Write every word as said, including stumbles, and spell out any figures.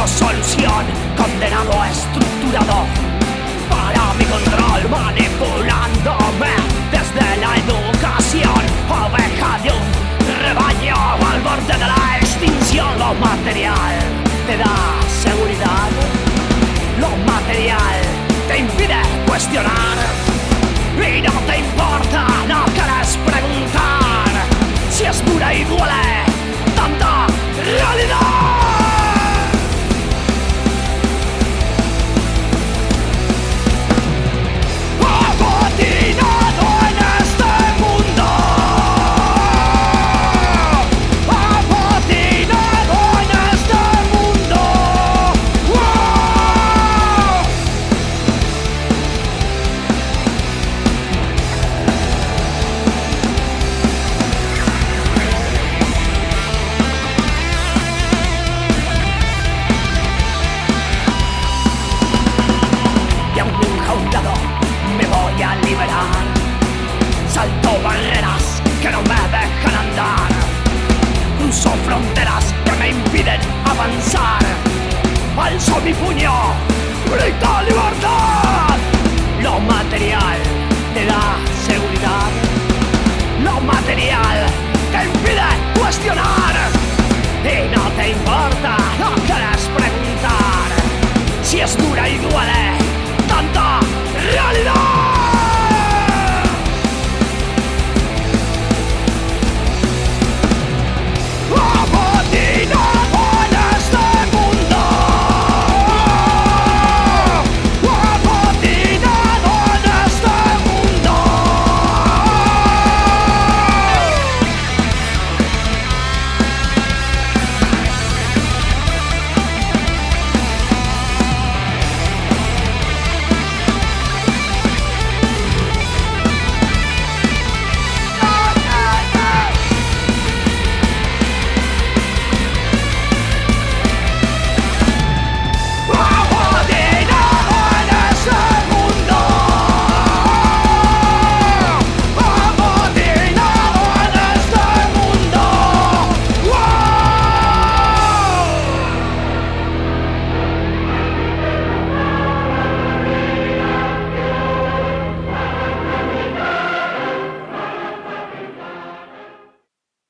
busco solución, condenado estructurado para mi control, manipulándome desde la educación. Oveja de un rebaño al borde de la extinción. Lo material te da seguridad, lo material te impide cuestionar y no te importa